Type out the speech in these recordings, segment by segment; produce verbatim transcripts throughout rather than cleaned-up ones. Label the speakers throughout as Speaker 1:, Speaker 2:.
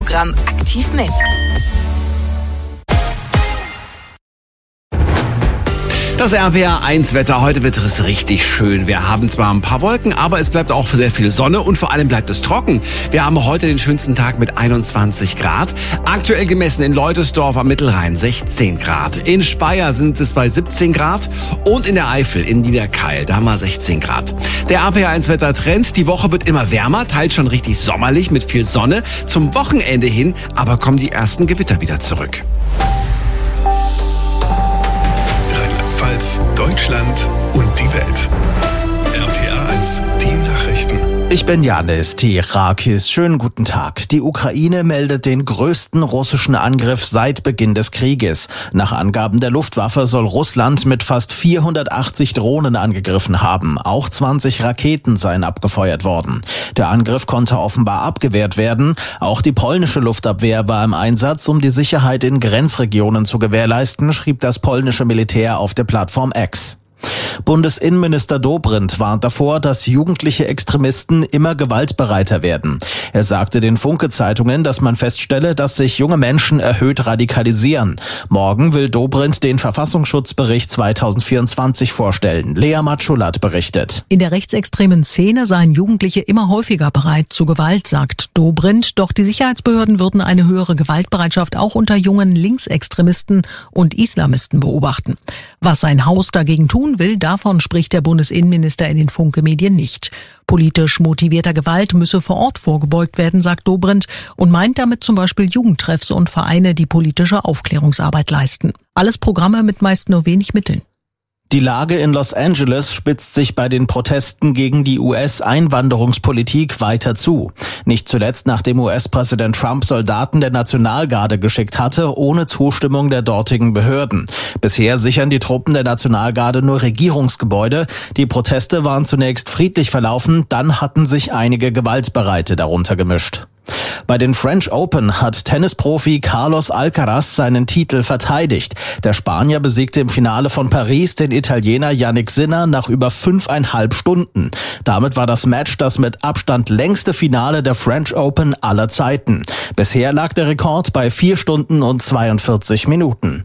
Speaker 1: Programm aktiv mit.
Speaker 2: Das R P R eins Wetter, heute wird es richtig schön. Wir haben zwar ein paar Wolken, aber es bleibt auch sehr viel Sonne und vor allem bleibt es trocken. Wir haben heute den schönsten Tag mit einundzwanzig Grad. Aktuell gemessen in Leutesdorf am Mittelrhein sechzehn Grad. In Speyer sind es bei siebzehn Grad und in der Eifel in Niederkeil, da mal sechzehn Grad. Der R P R eins Wettertrend, die Woche wird immer wärmer, teils schon richtig sommerlich mit viel Sonne. Zum Wochenende hin aber kommen die ersten Gewitter wieder zurück.
Speaker 3: Deutschland und die Welt. R P R eins, die Nachrichten.
Speaker 4: Ich bin Janis Tirakis. Schönen guten Tag. Die Ukraine meldet den größten russischen Angriff seit Beginn des Krieges. Nach Angaben der Luftwaffe soll Russland mit fast vierhundertachtzig Drohnen angegriffen haben. Auch zwanzig Raketen seien abgefeuert worden. Der Angriff konnte offenbar abgewehrt werden. Auch die polnische Luftabwehr war im Einsatz, um die Sicherheit in Grenzregionen zu gewährleisten, schrieb das polnische Militär auf der Plattform X. Bundesinnenminister Dobrindt warnt davor, dass jugendliche Extremisten immer gewaltbereiter werden. Er sagte den Funke-Zeitungen, dass man feststelle, dass sich junge Menschen erhöht radikalisieren. Morgen will Dobrindt den Verfassungsschutzbericht zweitausendvierundzwanzig vorstellen. Lea Matschulat berichtet.
Speaker 5: In der rechtsextremen Szene seien Jugendliche immer häufiger bereit zu Gewalt, sagt Dobrindt. Doch die Sicherheitsbehörden würden eine höhere Gewaltbereitschaft auch unter jungen Linksextremisten und Islamisten beobachten. Was sein Haus dagegen tun will, davon spricht der Bundesinnenminister in den Funke-Medien nicht. Politisch motivierter Gewalt müsse vor Ort vorgebeugt werden, sagt Dobrindt und meint damit zum Beispiel Jugendtreffs und Vereine, die politische Aufklärungsarbeit leisten. Alles Programme mit meist nur wenig Mitteln.
Speaker 4: Die Lage in Los Angeles spitzt sich bei den Protesten gegen die U S-Einwanderungspolitik weiter zu. Nicht zuletzt, nachdem U S-Präsident Trump Soldaten der Nationalgarde geschickt hatte, ohne Zustimmung der dortigen Behörden. Bisher sichern die Truppen der Nationalgarde nur Regierungsgebäude. Die Proteste waren zunächst friedlich verlaufen, dann hatten sich einige Gewaltbereite darunter gemischt. Bei den French Open hat Tennisprofi Carlos Alcaraz seinen Titel verteidigt. Der Spanier besiegte im Finale von Paris den Italiener Jannik Sinner nach über fünfeinhalb Stunden. Damit war das Match das mit Abstand längste Finale der French Open aller Zeiten. Bisher lag der Rekord bei vier Stunden und zweiundvierzig Minuten.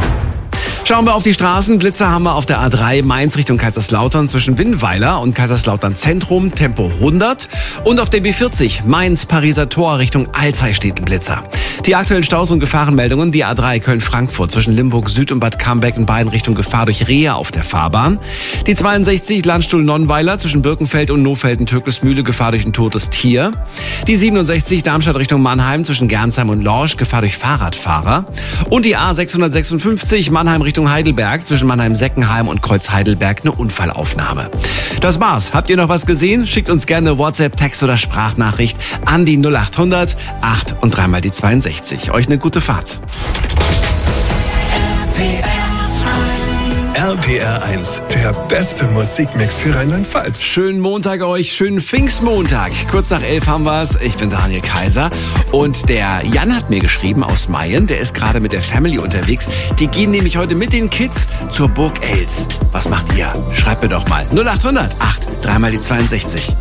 Speaker 2: Schauen wir auf die Straßen. Blitzer haben wir auf der A drei Mainz Richtung Kaiserslautern zwischen Winnweiler und Kaiserslautern Zentrum, Tempo hundert. Und auf der B vierzig Mainz Pariser Tor Richtung Alzey steht ein Blitzer. Die aktuellen Staus und Gefahrenmeldungen, die A drei Köln-Frankfurt zwischen Limburg Süd und Bad Cambeck in beiden Richtungen Gefahr durch Rehe auf der Fahrbahn. Die zweiundsechzig Landstuhl-Nonnweiler zwischen Birkenfeld und Nofelden-Türkesmühle Gefahr durch ein totes Tier. Die siebenundsechzig Darmstadt Richtung Mannheim zwischen Gernsheim und Lorsch Gefahr durch Fahrradfahrer. Und die A sechshundertsechsundfünfzig Mannheim Richtung Heidelberg zwischen Mannheim-Seckenheim und Kreuz-Heidelberg eine Unfallaufnahme. Das war's. Habt ihr noch was gesehen? Schickt uns gerne WhatsApp, Text oder Sprachnachricht an die null achthundert acht und dreimal die zweiundsechzig. Euch eine gute Fahrt.
Speaker 3: R P R eins, der beste Musikmix für Rheinland-Pfalz.
Speaker 2: Schönen Montag euch, schönen Pfingstmontag. Kurz nach elf haben wir's. Ich bin Daniel Kaiser und der Jan hat mir geschrieben aus Mayen, der ist gerade mit der Family unterwegs. Die gehen nämlich heute mit den Kids zur Burg Els. Was macht ihr? Schreibt mir doch mal. null achthundert acht, dreimal die zweiundsechzig.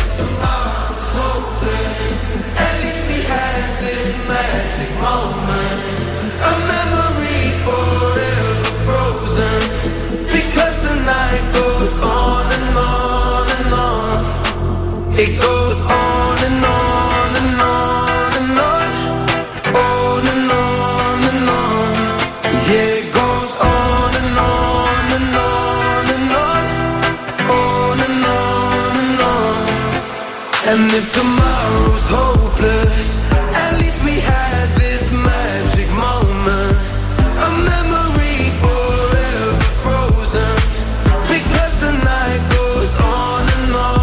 Speaker 6: It goes on and on and on and on, on and on and on. Yeah, it goes on and on and on and on, on and on and on. And if tomorrow's hopeless, at least we had this magic moment, a memory forever frozen, because the night goes on and on.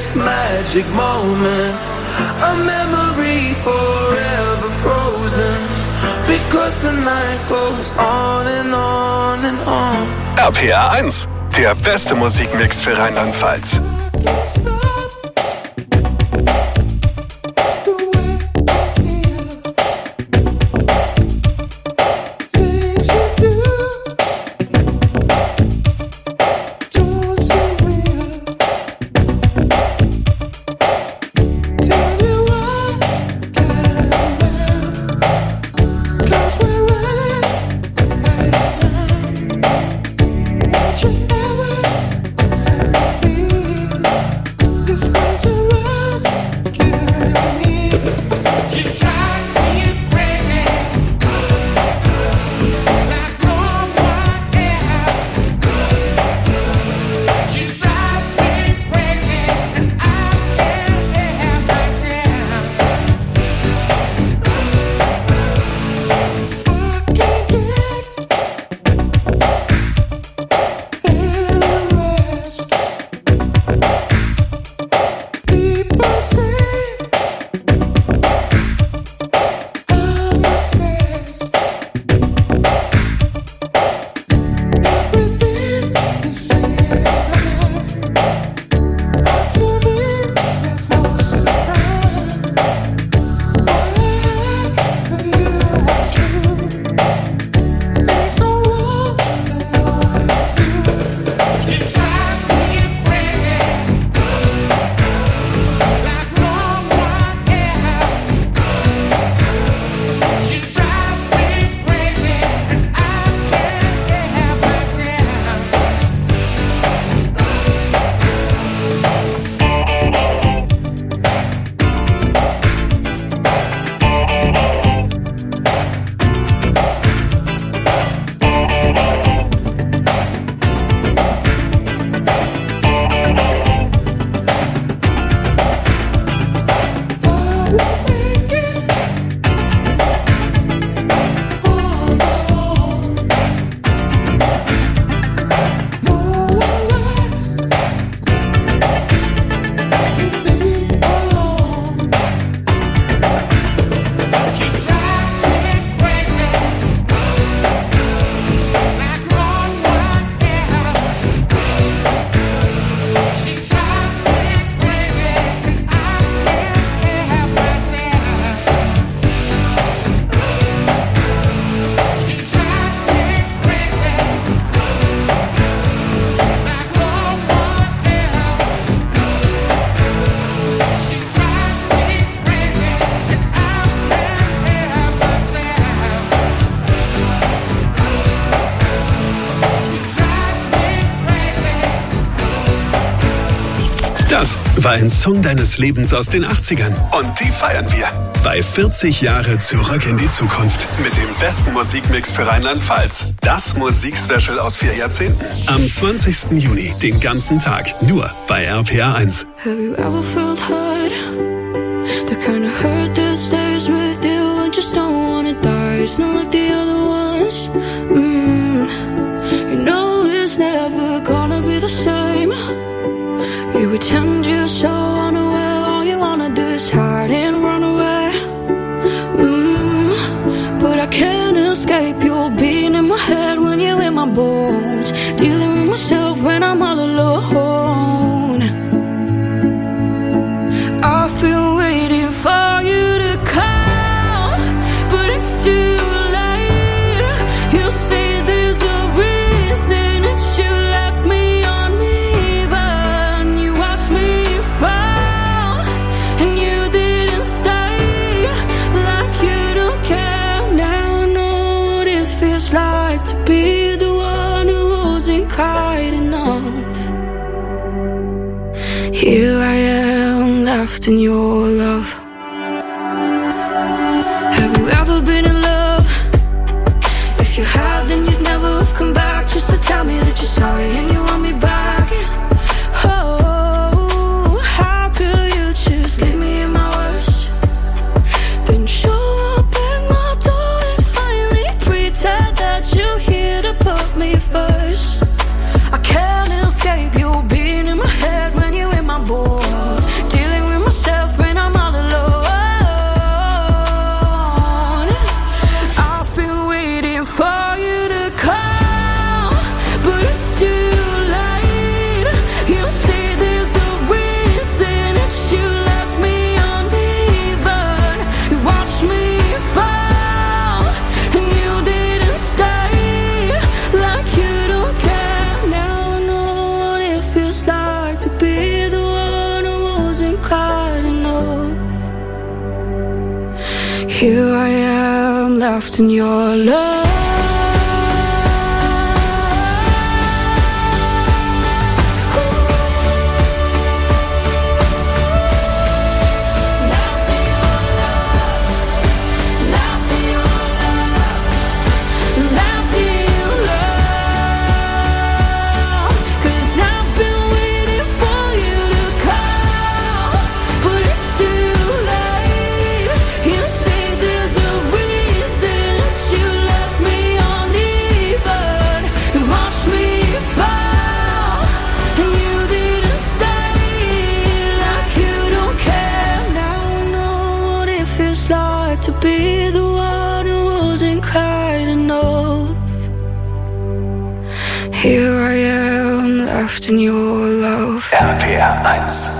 Speaker 6: this magic moment, a memory forever frozen, because the night goes on and on and on.
Speaker 3: R P R eins, der beste Musikmix für Rheinland-Pfalz. Das war ein Song deines Lebens aus den achtzigern. Und die feiern wir. Bei vierzig Jahre Zurück in die Zukunft. Mit dem besten Musikmix für Rheinland-Pfalz. Das Musikspecial aus vier Jahrzehnten. Am zwanzigsten Juni, den ganzen Tag. Nur bei R P R eins.
Speaker 1: Have you ever felt hurt? The kind of hurt that stays with you and just don't wanna die. It's not like the other ones. Mm. You know it's never gonna be the same. You pretend you're so unaware. All you wanna do is hide and run away. Mm. But I can't escape your being in my head when you're in my bones. Dealing with myself when I'm all alone. I've been waiting for you to come, but it's too late. You say there's a reason that you left me uneven. You watched me fall, and you didn't stay. Like you don't care now. I know what it feels like to be the one who wasn't quite enough. Here I am, left in your love. Have you ever been in love? If you have, then you'd never have come back just to tell me that you're sorry and you want me back. Oh, how could you just leave me in my worst? Then show up at my door and finally pretend that you're here to put me first. I can't escape you being in my head when you're in my balls. Here I am, left in your love.
Speaker 7: To be the one who wasn't kind enough. Here I am, left in your love.
Speaker 3: R P R eins.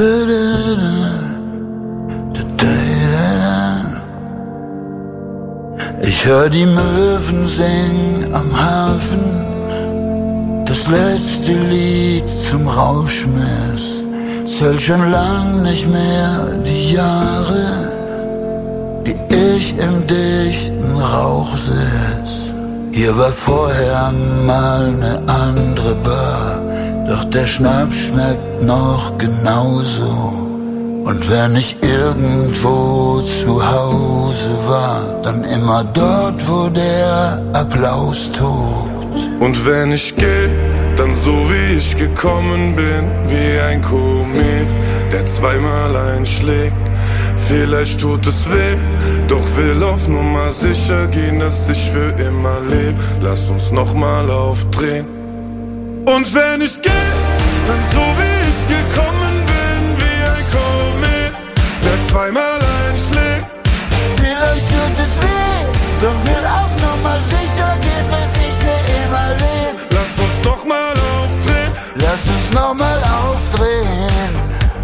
Speaker 8: Ich hör die Möwen singen am Hafen, das letzte Lied zum Rauschmiss. Zählt schon lang nicht mehr die Jahre, die ich im dichten Rauch sitz. Hier war vorher mal ne andere Bar, doch der Schnaps schmeckt noch genauso. Und wenn ich irgendwo zu Hause war, dann immer dort, wo der Applaus tobt.
Speaker 9: Und wenn ich geh, dann so wie ich gekommen bin, wie ein Komet, der zweimal einschlägt. Vielleicht tut es weh, doch will auf Nummer sicher gehen, dass ich für immer leb. Lass uns nochmal aufdrehen. Und wenn ich geh, dann so wie ich gekommen bin, wie ein Komet, der zweimal einschlägt.
Speaker 8: Vielleicht tut es weh, doch will auf Nummer sicher gehen, dass ich für immer leb.
Speaker 9: Lass uns nochmal aufdrehen.
Speaker 8: Lass uns nochmal aufdrehen.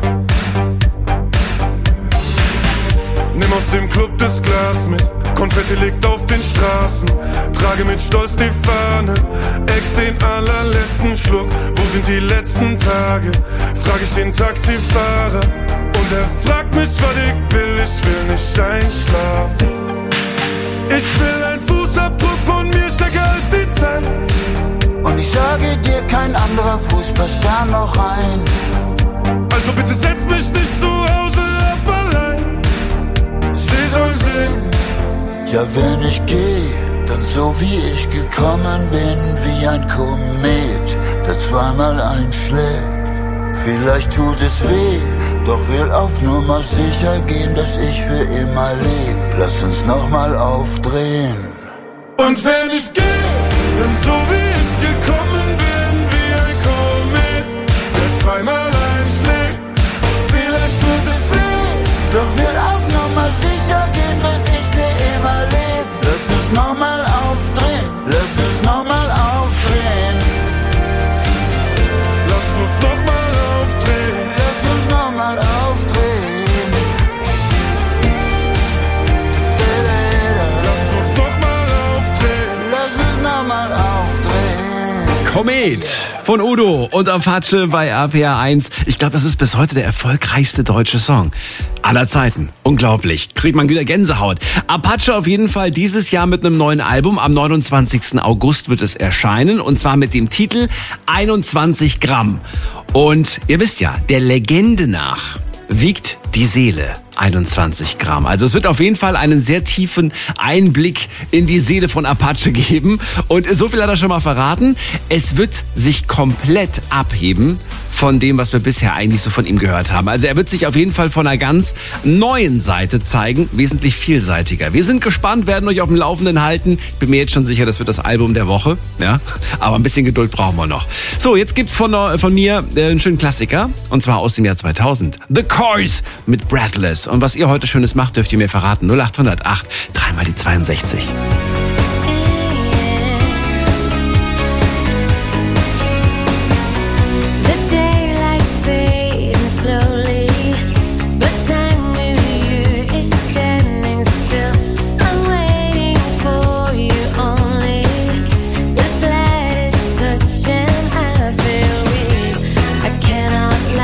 Speaker 9: Nimm aus dem Club das Glas mit, Konfetti liegt auf den Straßen. Trage mit Stolz die Fahne, ex den allerletzten Schluck. Wo sind die letzten Tage? Frag ich den Taxifahrer. Und er fragt mich, was ich will, ich will nicht einschlafen. Ich will ein Fußabdruck von mir stärker als die Zeit.
Speaker 8: Und ich sage dir, kein anderer Fuß passt da noch rein.
Speaker 9: Also bitte setz mich nicht zu Hause ab allein. Sie soll sehen.
Speaker 8: Ja, wenn ich geh, dann so wie ich gekommen bin, wie ein Komet, der zweimal einschlägt. Vielleicht tut es weh, doch will auf Nummer sicher gehen, dass ich für immer leb. Lass uns nochmal aufdrehen.
Speaker 9: Und wenn ich geh, dann so wie ich gekommen bin, wie ein Komet, der zweimal einschlägt.
Speaker 8: Vielleicht tut es weh, doch will auf Nummer sicher gehen, dass ich für immer leb. Lass uns nochmal aufdrehen, lass uns nochmal aufdrehen.
Speaker 9: Lass uns nochmal aufdrehen.
Speaker 8: Lass uns nochmal aufdrehen.
Speaker 9: Lass uns nochmal aufdrehen.
Speaker 8: Lass uns nochmal aufdrehen.
Speaker 2: Komet von Udo und Apache bei R P R eins. Ich glaube, das ist bis heute der erfolgreichste deutsche Song aller Zeiten. Unglaublich. Kriegt man wieder Gänsehaut. Apache auf jeden Fall dieses Jahr mit einem neuen Album. Am neunundzwanzigsten August wird es erscheinen. Und zwar mit dem Titel einundzwanzig Gramm. Und ihr wisst ja, der Legende nach wiegt die Seele einundzwanzig Gramm. Also es wird auf jeden Fall einen sehr tiefen Einblick in die Seele von Apache geben. Und so viel hat er schon mal verraten. Es wird sich komplett abheben von dem, was wir bisher eigentlich so von ihm gehört haben. Also er wird sich auf jeden Fall von einer ganz neuen Seite zeigen, wesentlich vielseitiger. Wir sind gespannt, werden euch auf dem Laufenden halten. Ich bin mir jetzt schon sicher, das wird das Album der Woche. Ja, aber ein bisschen Geduld brauchen wir noch. So, jetzt gibt's von, von mir einen schönen Klassiker, und zwar aus dem Jahr zweitausend. The Course mit Breathless. Und was ihr heute Schönes macht, dürft ihr mir verraten. null acht null acht, dreimal die zweiundsechzig.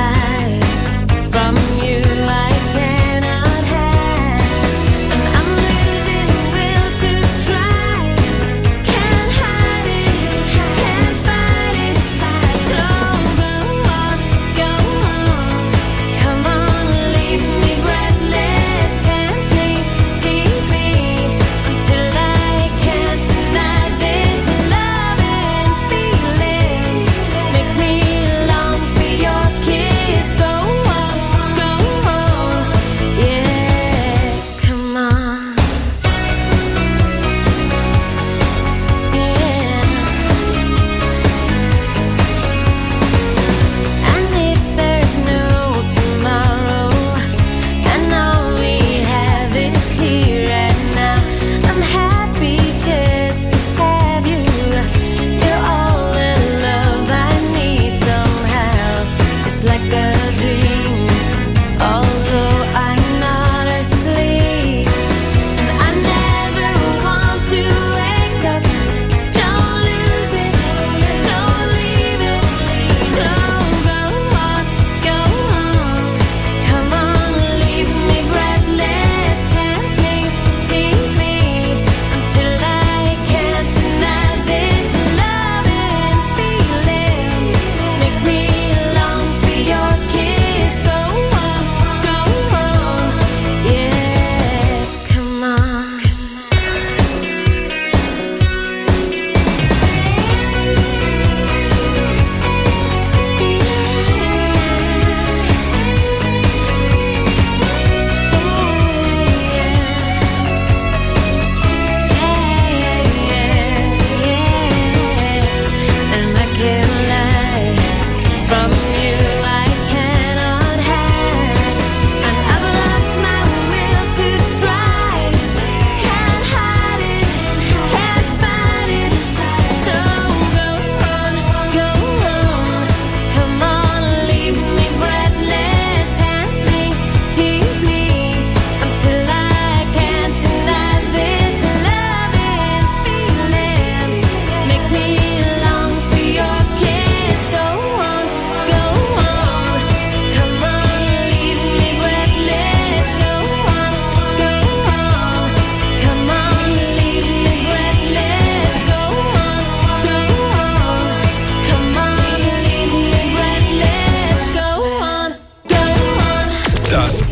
Speaker 7: I'm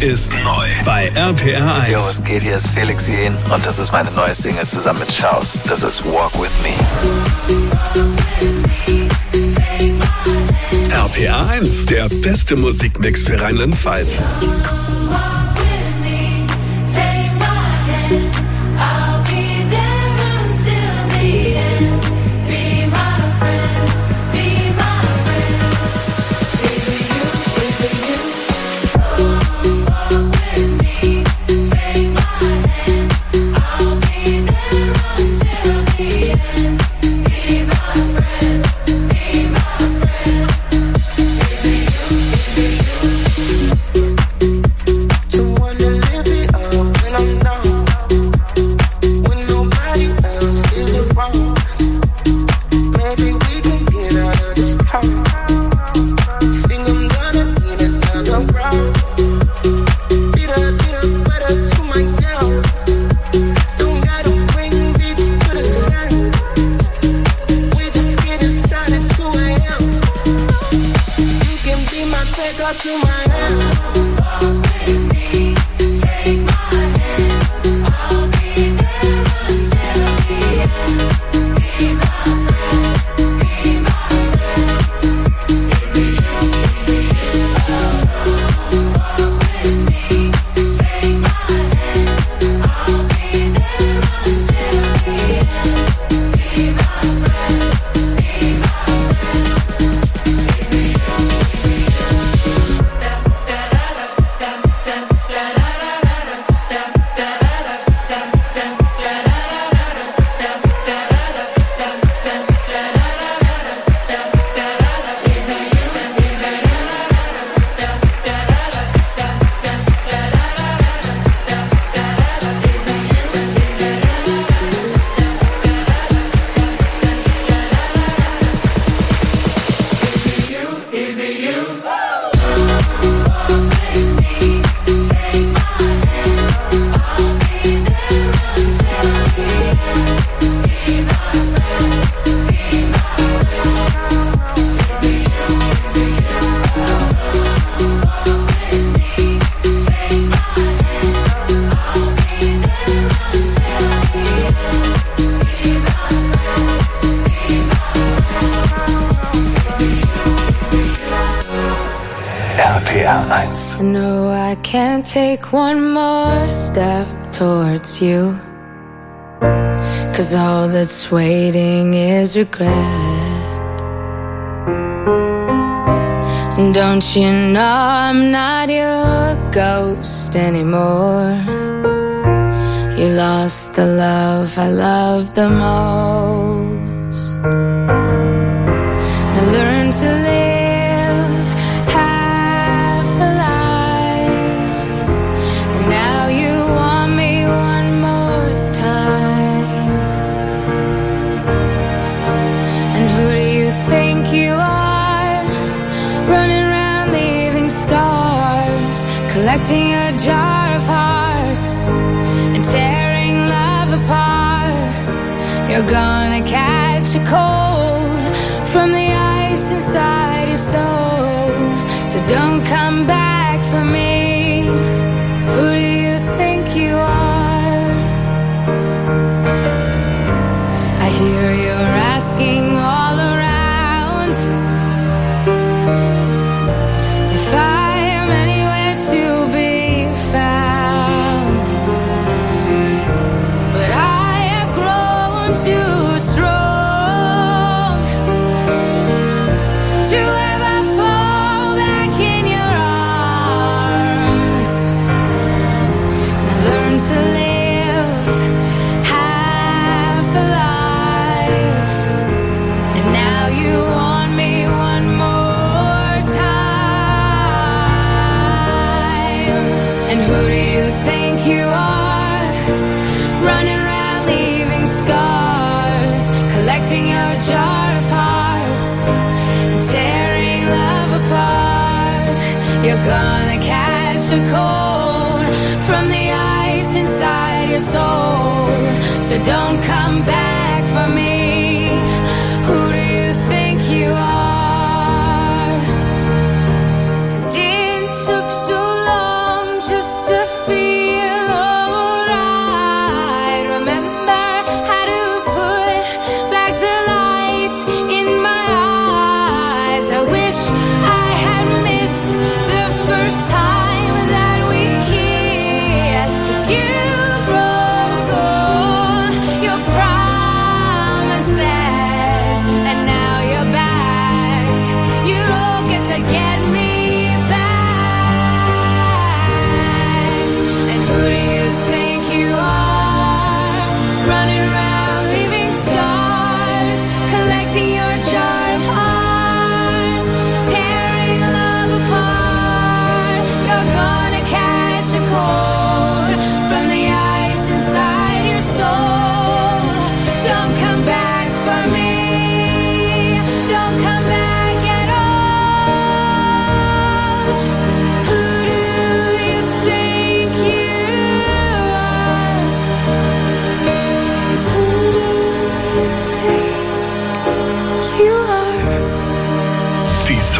Speaker 3: ist neu bei R P R eins.
Speaker 10: Jo, was geht? Hier ist Felix Jähn und das ist meine neue Single zusammen mit Schaus. Das ist Walk With Me.
Speaker 3: R P R eins, der beste Musikmix für Rheinland-Pfalz.
Speaker 7: No, I can't take one more step towards you, 'cause all that's waiting is regret. And don't you know I'm not your ghost anymore? You lost the love I loved the most. I learned to live collecting a jar of hearts and tearing love apart. You're gonna catch a cold from the ice inside your soul. So don't come back for me. Who do you think you are? I hear you're asking all around if I to be found, but I have grown too strong to ever fall back in your arms. And I learned to live half alive, and now you want me one more time. And who do you think you are? Running around leaving scars, collecting your jar of hearts and tearing love apart. You're gonna catch a cold from the ice inside your soul. So don't come back for me. Who do you think you are? And it took so long just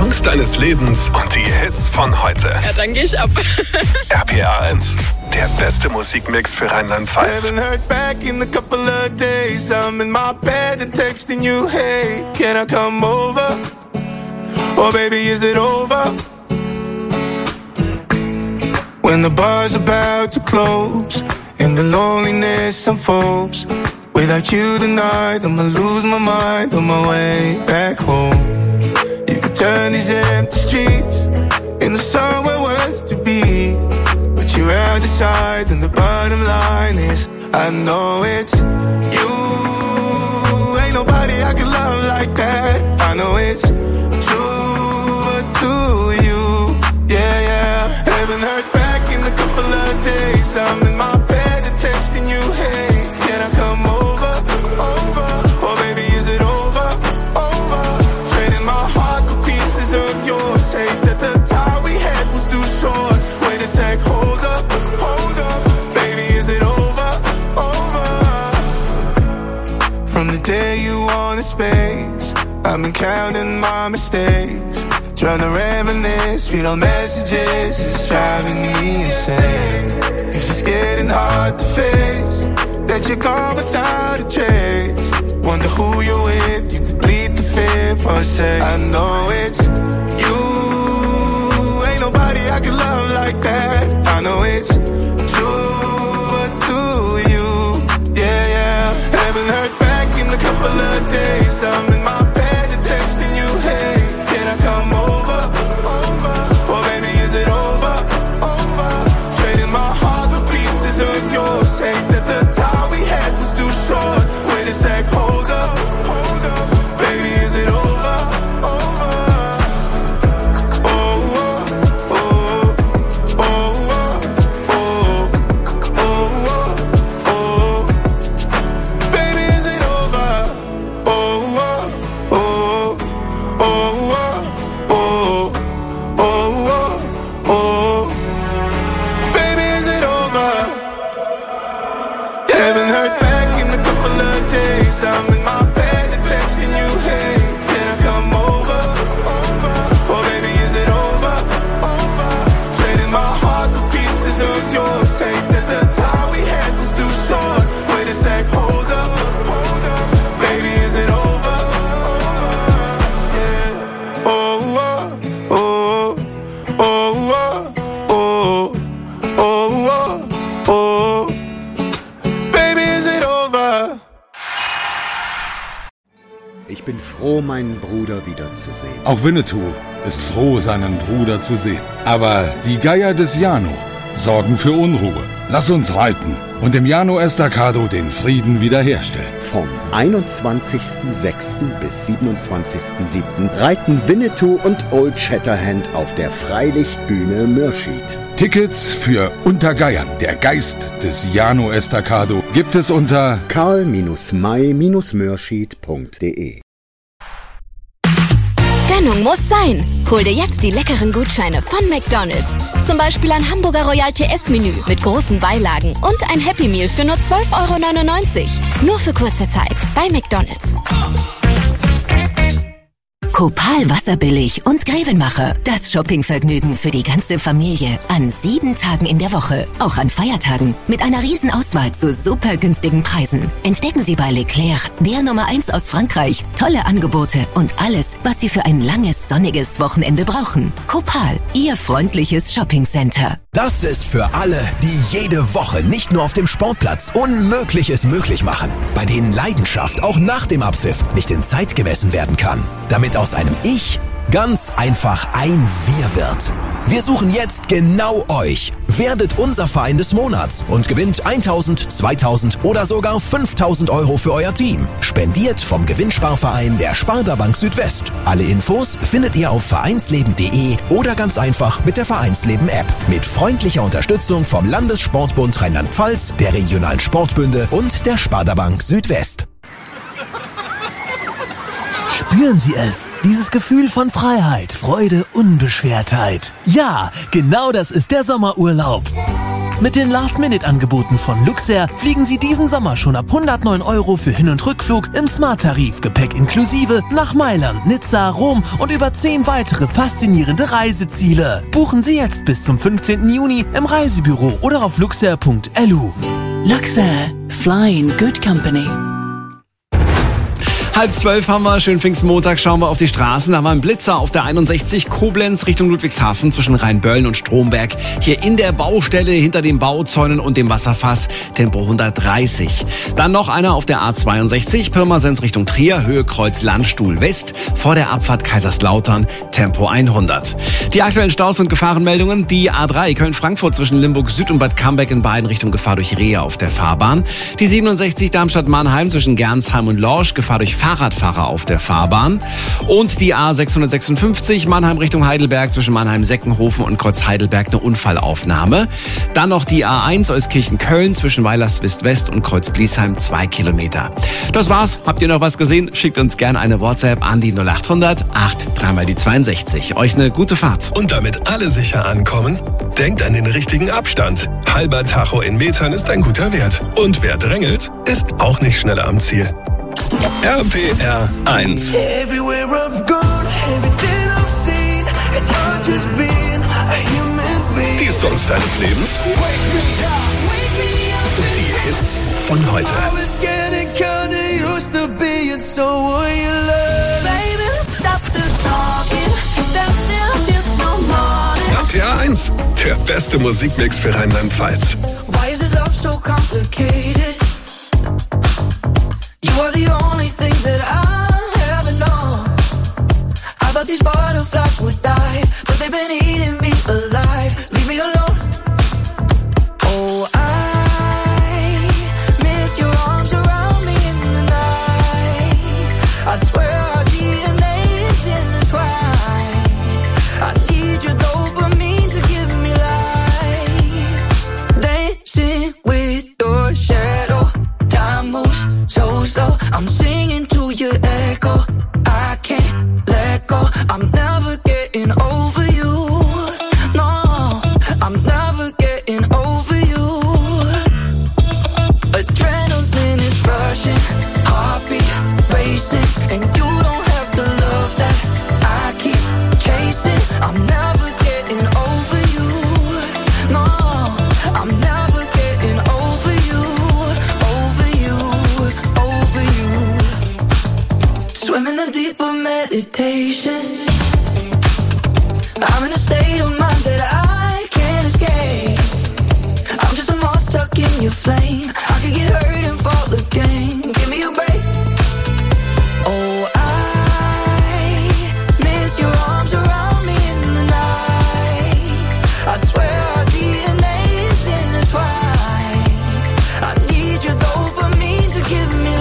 Speaker 3: Songs deines Lebens und die Hits von heute.
Speaker 11: Ja, dann geh ich ab.
Speaker 3: R P R eins, der beste Musikmix für Rheinland-Pfalz.
Speaker 6: Haven't heard back in a couple of days. I'm in my bed and texting you, hey, can I come over? Oh baby, is it over? When the bar's about to close and the loneliness unfolds, without you tonight, I'ma lose my mind on my way back home. You could turn these empty streets into somewhere worth to be, but you're out decide, and the bottom line is I know it's you. Ain't nobody I can love like that. I know it's true, but do you? Yeah, yeah. Haven't heard back in a couple of days. I'm in my bed and texting you, hey, can I come over? Over. Oh baby, is it over? Over. Trading my heart for pieces of yours. Hate that the time we had was too short. Wait a sec, hold up, hold up. Baby, is it over? Over. From the day you wanted space, I've been counting my mistakes, trying to reminisce, read all messages, it's driving me insane. It's just getting hard to face that you're gone without a trace. Wonder who you're with, you could bleed the fear for a sec. I know it's you, ain't nobody I can love like that. I know it's true, but do you? Yeah, yeah. Haven't heard back in a couple of days. I'm in my bed and texting you, hey, can I come over? Over. Oh baby, is it over? Over. Trading my heart for pieces of yours. Hate that the time we had was too short. Wait a sec, hold up, hold up. Baby, is it over? Over. Oh, oh, oh, oh, oh, oh, oh, oh. Baby, is it over? Oh, oh, oh, oh, oh, oh, oh, oh. Baby, is it over? You haven't heard back in a couple of days. I'm in my bed and texting you, hey, can I come over? Over. Oh baby, is it over? Over. Trading my heart for pieces of yours. Hate that the time we had was too short. Wait a sec, hold up, hold up. Baby, is it over? Yeah. Oh, oh, oh, oh, oh, oh, oh, oh. Baby, is it over?
Speaker 12: Ich bin froh, meinen Bruder wiederzusehen.
Speaker 13: Auch Winnetou ist froh, seinen Bruder zu sehen. Aber die Geier des Jano sorgen für Unruhe. Lass uns reiten und im Jano Estacado den Frieden wiederherstellen.
Speaker 12: Vom einundzwanzigsten sechsten bis siebenundzwanzigsten siebten reiten Winnetou und Old Shatterhand auf der Freilichtbühne Mürschid.
Speaker 13: Tickets für Unter Geiern, der Geist des Jano Estacado, gibt es unter
Speaker 12: karl may mürschid punkt de.
Speaker 14: Gönnung muss sein. Hol dir jetzt die leckeren Gutscheine von McDonald's. Zum Beispiel ein Hamburger Royal T S-Menü mit großen Beilagen und ein Happy Meal für nur zwölf Euro neunundneunzig. Nur für kurze Zeit bei McDonald's.
Speaker 15: Copal Wasserbillig und Grevenmacher. Das Shoppingvergnügen für die ganze Familie. An sieben Tagen in der Woche. Auch an Feiertagen. Mit einer Riesenauswahl zu super günstigen Preisen. Entdecken Sie bei Leclerc, der Nummer eins aus Frankreich, tolle Angebote und alles, was Sie für ein langes, sonniges Wochenende brauchen. Copal, Ihr freundliches Shoppingcenter.
Speaker 16: Das ist für alle, die jede Woche nicht nur auf dem Sportplatz Unmögliches möglich machen. Bei denen Leidenschaft auch nach dem Abpfiff nicht in Zeit gemessen werden kann. Damit aus einem Ich ganz einfach ein Wir wird. Wir suchen jetzt genau euch. Werdet unser Verein des Monats und gewinnt eintausend, zweitausend oder sogar fünftausend Euro für euer Team. Spendiert vom Gewinnsparverein der Sparda Bank Südwest. Alle Infos findet ihr auf vereinsleben punkt de oder ganz einfach mit der Vereinsleben-App. Mit freundlicher Unterstützung vom Landessportbund Rheinland-Pfalz, der regionalen Sportbünde und der Sparda Bank Südwest.
Speaker 17: Spüren Sie es, dieses Gefühl von Freiheit, Freude, Unbeschwertheit. Ja, genau das ist der Sommerurlaub. Mit den Last-Minute-Angeboten von Luxair fliegen Sie diesen Sommer schon ab hundertneun Euro für Hin- und Rückflug im Smart-Tarif, Gepäck inklusive, nach Mailand, Nizza, Rom und über zehn weitere faszinierende Reiseziele. Buchen Sie jetzt bis zum fünfzehnten Juni im Reisebüro oder auf luxair punkt l u.
Speaker 11: Luxair. Fly in good company.
Speaker 2: Halb zwölf haben wir, schön Pfingstmontag, schauen wir auf die Straßen. Da haben wir einen Blitzer auf der einundsechzig Koblenz Richtung Ludwigshafen zwischen Rheinböllen und Stromberg. Hier in der Baustelle hinter den Bauzäunen und dem Wasserfass, Tempo hundertdreißig. Dann noch einer auf der A zweiundsechzig, Pirmasens Richtung Trier, Höhe Kreuz Landstuhl West, vor der Abfahrt Kaiserslautern, Tempo hundert. Die aktuellen Staus und Gefahrenmeldungen, die A drei Köln-Frankfurt zwischen Limburg Süd und Bad Camberg in beiden Richtungen Gefahr durch Rehe auf der Fahrbahn. Die siebenundsechzig Darmstadt-Mannheim zwischen Gernsheim und Lorsch, Gefahr durch Fahrradfahrer auf der Fahrbahn. Und die A sechshundertsechsundfünfzig Mannheim Richtung Heidelberg zwischen Mannheim-Seckenhofen und Kreuz-Heidelberg eine Unfallaufnahme. Dann noch die A eins Euskirchen-Köln zwischen Weilerswist-West und Kreuz-Bliesheim zwei Kilometer. Das war's. Habt ihr noch was gesehen? Schickt uns gerne eine WhatsApp an die null acht hundert acht dreimal die zweiundsechzig. Euch eine gute Fahrt.
Speaker 3: Und damit alle sicher ankommen, denkt an den richtigen Abstand. Halber Tacho in Metern ist ein guter Wert. Und wer drängelt, ist auch nicht schneller am Ziel. R P R eins.
Speaker 6: Everywhere I've gone, everything I've seen, it's hard just being a human being.
Speaker 3: Die Songs deines Lebens. Die Hits von heute.
Speaker 6: I was getting kinda used to being someone you love. Baby, stop the talking, that's it, this no morning.
Speaker 3: R P R eins, der beste Musikmix für Rheinland-Pfalz.
Speaker 6: Why is this love so complicated? You are the only thing that I ever know. I thought these butterflies would die, but they've been eating me alive. Leave me alone. Oh, I miss your arms around me in the night. I swear our D N A is intertwined. I need your dopamine to give me life. Dancing with your shadow. Time moves so slow. I'm singing to your echo. I can't let go. I'm never getting over you. No, I'm never getting over you. Adrenaline is rushing, heartbeat racing, and you don't have the love that I keep chasing. I'm never getting over you. No, I'm never getting over you. Over you, over you. Swimming in deeper meditation. I'm in a state of mind that I can't escape. I'm just a moth stuck in your flame. I could get hurt and fall again. Give me a break. Oh, I miss your arms around me in the night. I swear our D N A is intertwined. I need your dopamine to give me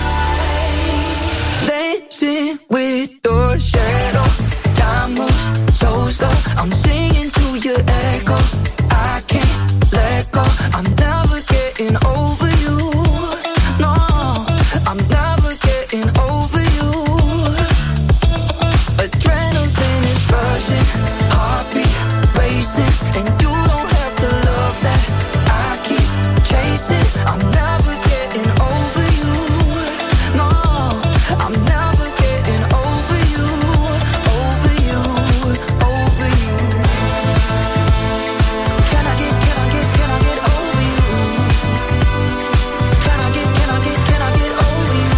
Speaker 6: life. Dancing with your shadow. Time moves so slow. I'm singing to your echo. I can't let go. I'm never getting over you. No, I'm never getting over you. Adrenaline is rushing, heartbeat racing, and you don't have the love that I keep chasing. I'm never getting over you. No, I'm never getting over you. Over you, over you. Can I get, can I get, can I get over you? Can I get, can I get, can I get over you?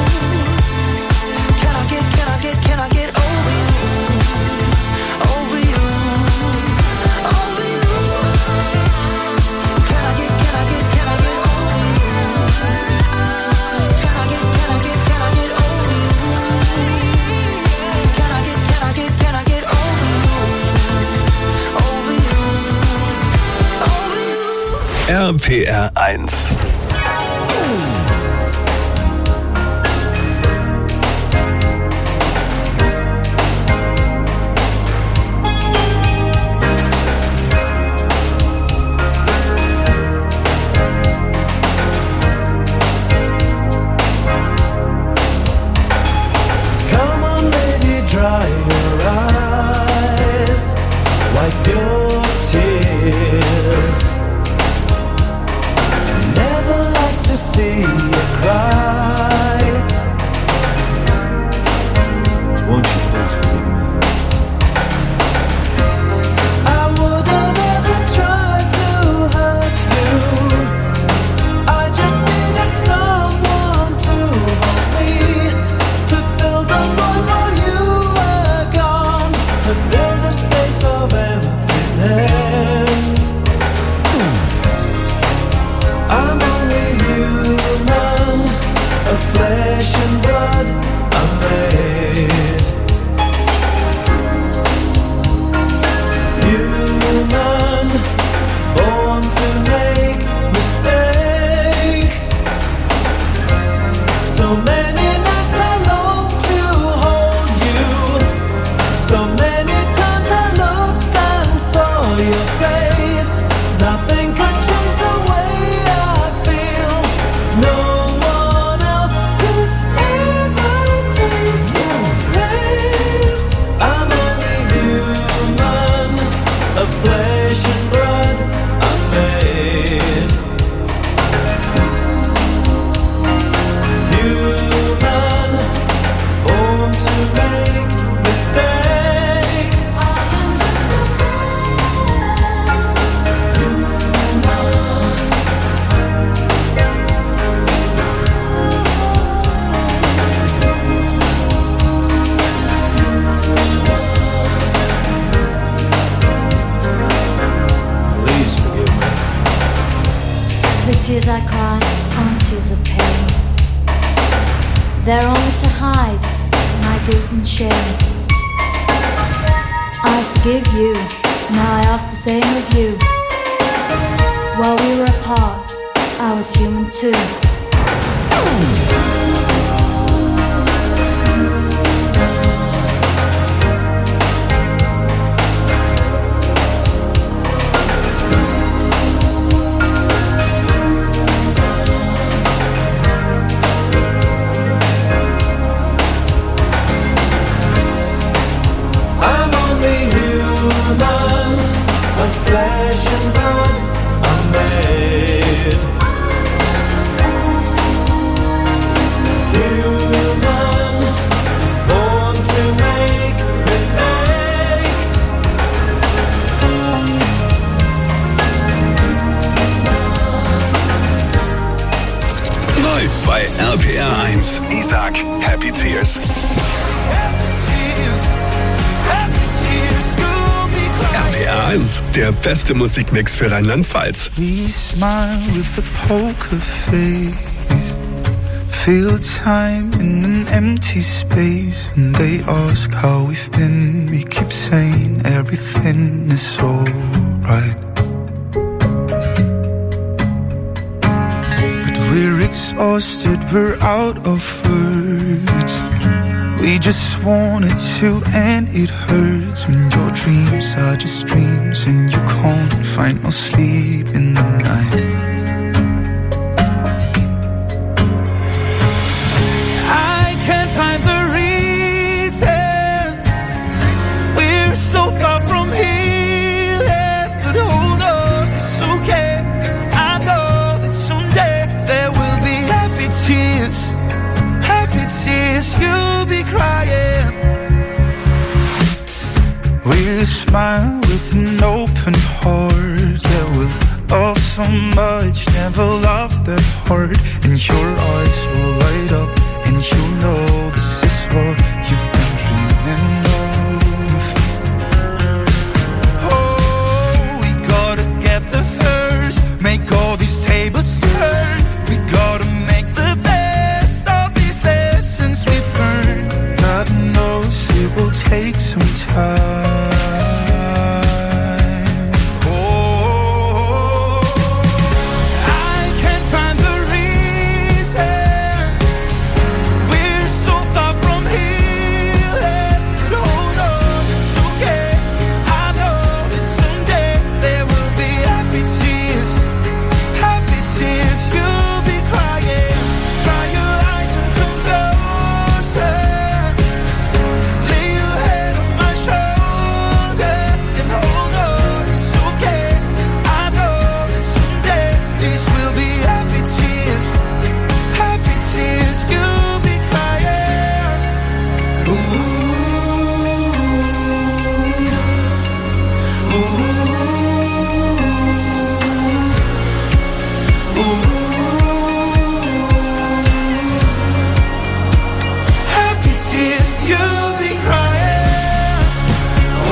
Speaker 6: Can I get, can I get, can I get over you? Over you, over you. Can I get, can I get, can I get over you? Can I get, can I get, can I get over you? Can I get, can I get, can I get over you? Over you, over you.
Speaker 3: R P R eins.
Speaker 6: Come on, baby, dry your eyes, wipe your tears.
Speaker 18: tears I cry aren't tears of pain. They're only to hide my guilt and shame. I forgive you, now I ask the same of you. While we were apart, I was human too.
Speaker 6: I'm only human, of flesh and blood, I'm made. Human, born to make mistakes.
Speaker 3: Läuft bei R P R eins. Isaac, Happy Tears. R P R eins, der beste Musikmix für Rheinland-Pfalz.
Speaker 19: We smile with a poker face, feel time in an empty space, and they ask how we've been. We keep saying everything is alright, but we're exhausted, we're out of words. We just want it to end, it hurts when your dreams are just dreams and you can't find no sleep in the night. I can't find the reason we're so far from healing, but hold on, it's okay. I know that someday there will be happy tears, happy tears. You'll be crying. We smile with an open heart. Yeah, we've loved so much, never loved that hard. And your eyes will light up, and you know this is what you've been dreaming of. Oh, we gotta get the first, make all these tables turn. We gotta make the best of these lessons we've learned. God knows it will take some time. Oh, I can't find the reason we're so far from healing, but hold on, it's okay. I know that someday there will be happy tears, happy tears. You'll be crying. Dry your eyes and come closer. Lay your head on my shoulder and hold on, it's okay. I know that someday these will be happy tears, happy tears. You'll be crying. Ooh, ooh, ooh. Happy tears. You'll be crying. Oh,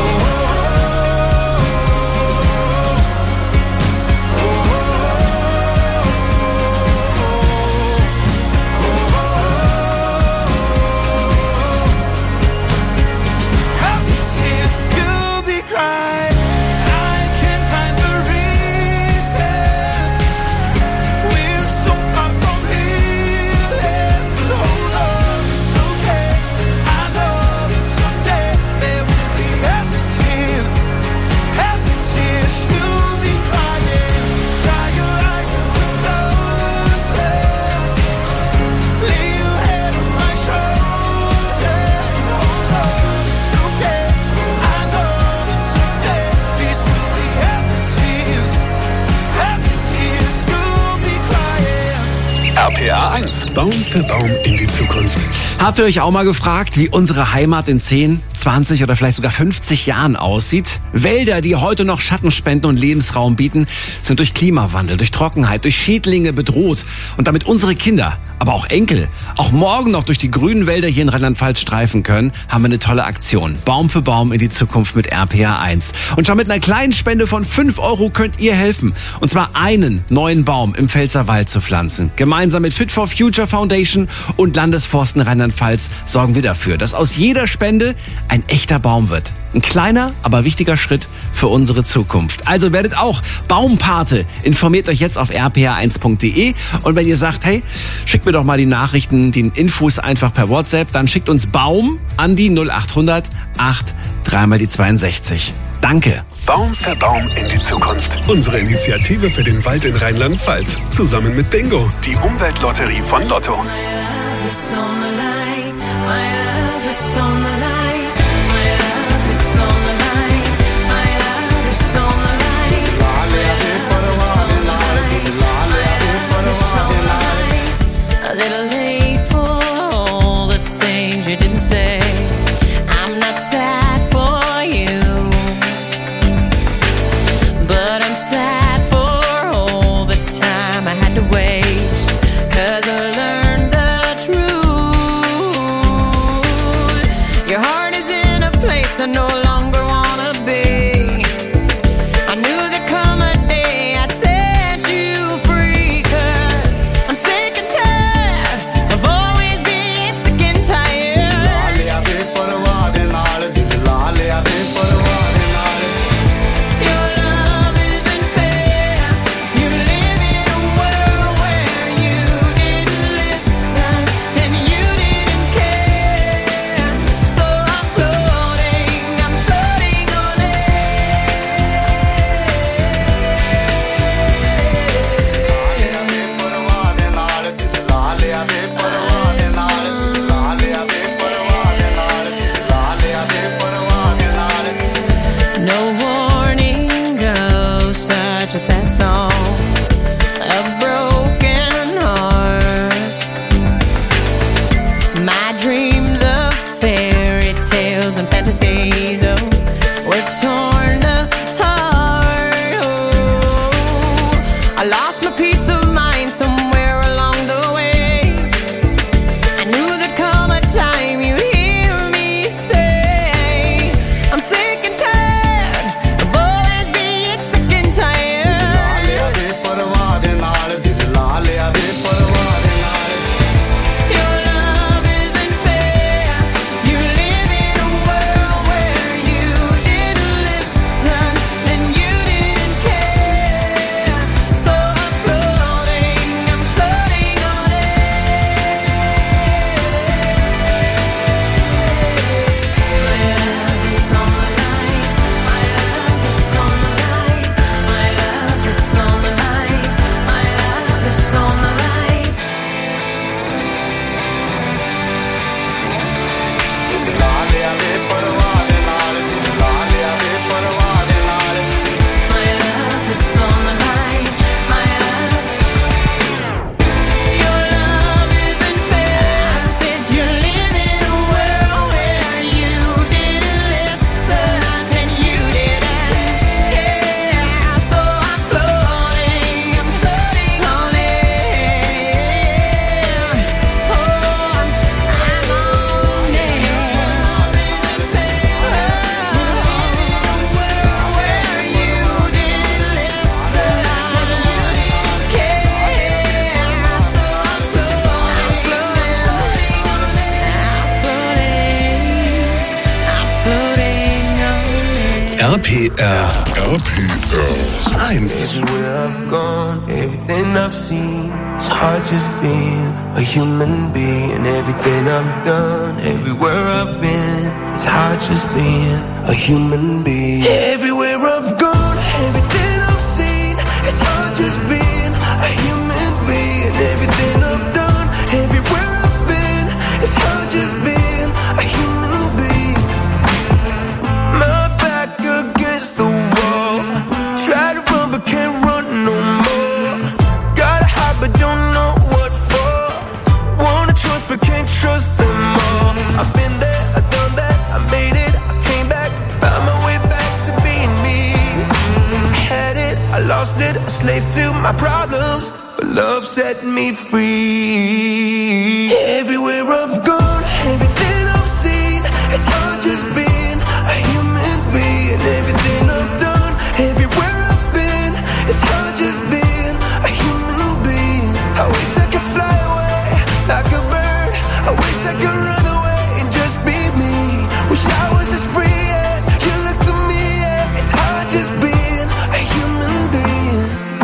Speaker 19: happy tears. You'll be crying. I can't find the reason we're so far from healing, but hold on, it's okay. I know that someday there will be happy tears, happy tears. You'll be crying. Dry your eyes and look closer. Lay your head on my shoulder and hold on, it's okay. I know that someday these will be happy tears, happy tears. You'll be crying.
Speaker 3: R P R eins, Baum für Baum in die Zukunft.
Speaker 2: Habt ihr euch auch mal gefragt, wie unsere Heimat in zehn, zwanzig oder vielleicht sogar fünfzig Jahren aussieht. Wälder, die heute noch Schatten spenden und Lebensraum bieten, sind durch Klimawandel, durch Trockenheit, durch Schädlinge bedroht. Und damit unsere Kinder, aber auch Enkel, auch morgen noch durch die grünen Wälder hier in Rheinland-Pfalz streifen können, haben wir eine tolle Aktion. Baum für Baum in die Zukunft mit R P R eins. Und schon mit einer kleinen Spende von fünf Euro könnt ihr helfen. Und zwar einen neuen Baum im Pfälzerwald zu pflanzen. Gemeinsam mit Fit for Future Foundation und Landesforsten Rheinland-Pfalz sorgen wir dafür, dass aus jeder Spende ein echter Baum wird. Ein kleiner, aber wichtiger Schritt für unsere Zukunft. Also werdet auch Baumpate. Informiert euch jetzt auf r p r eins punkt d e. Und wenn ihr sagt, hey, schickt mir doch mal die Nachrichten, die Infos einfach per WhatsApp, dann schickt uns Baum an die null acht hundert acht drei mal die zweiundsechzig. Danke.
Speaker 3: Baum für Baum in die Zukunft. Unsere Initiative für den Wald in Rheinland-Pfalz. Zusammen mit Bingo, die Umweltlotterie von Lotto.
Speaker 20: A little late for all the things you didn't say. I'm not sad for you, but I'm sad for all the time I had to waste. 'Cause I learned the truth. Your heart is in a place I no longer wanna be. I knew there'd come a day I'd set you free. 'Cause I'm sick and tired of always being sick and tired. Your love isn't fair. You live in a world where you didn't listen and you didn't care. So I'm floating, I'm floating on no warning goes such a sad song of broken hearts. My dreams of fairy tales and fantasies, oh, were torn apart. Oh, I lost my peace of mind somewhere along the way. I knew there'd come a time you'd hear me say, I'm sick and tired of always being sick and tired. Your love isn't fair. You live in a world where you didn't listen and you didn't care. So I'm floating, I'm floating on
Speaker 3: R P R. R P R eins.
Speaker 6: Everywhere I've gone, everything I've seen, it's hard just being a human being. Everything I've done, everywhere I've been, it's hard just being a human being. Everywhere I've gone, everything I've seen, it's hard just being a human being. Everything I've done, everywhere I've been, it's hard just being a human being. My back against the wall, try to run but can't run no more. Gotta hide but don't know what for. Wanna trust but can't trust them all. I've been there, I've done that, I made it lost it, a slave to my problems, but love set me free. Everywhere I've gone, everything I've seen, it's hard just being a human being. Everything I've done, everywhere I've been, it's hard just being a human being. I wish I could fly away like a bird. I wish I could run away and just be me. Wish I was as free as you look to me. Yeah. It's hard just being a human being.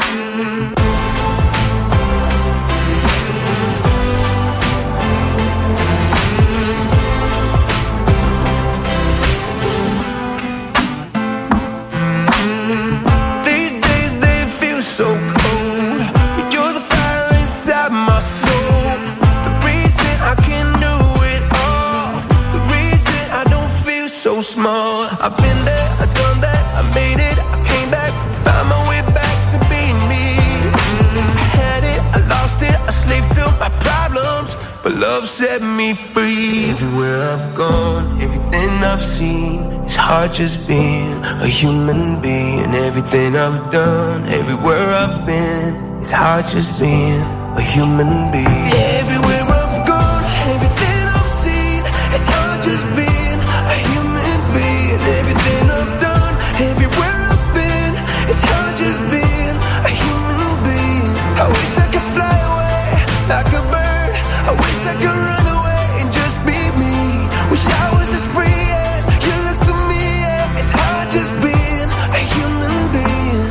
Speaker 6: These days they feel so cold, but you're the fire inside my soul. The reason I can do it all, the reason I don't feel so small. I've been there, I've done that, I made it, I came back, found my way back to being me. I had it, I lost it, a slave to my problems, but love set me free. Everywhere I've gone, everything I've seen, it's hard just being a human being. Everything I've done, everywhere I've been, it's hard just being a human being. Everywhere I've gone, everything I've seen, it's hard just being a human being. Everything I've done, everywhere I've been, it's hard just being a human being. I wish I could fly away like a bird. I wish I could run away and just be me. Wish I was as free as you look to me. Yeah. It's hard just being a human being.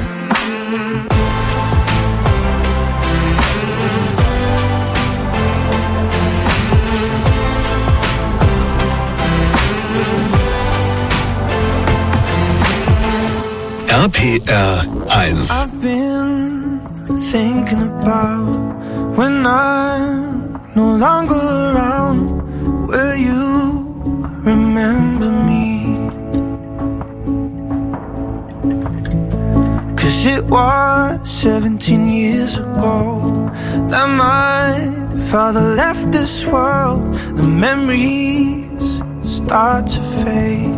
Speaker 3: R P R eins.
Speaker 6: I've been thinking about when I'm no longer around. Will you remember me? 'Cause it was seventeen years ago that my father left this world. The memories start to fade.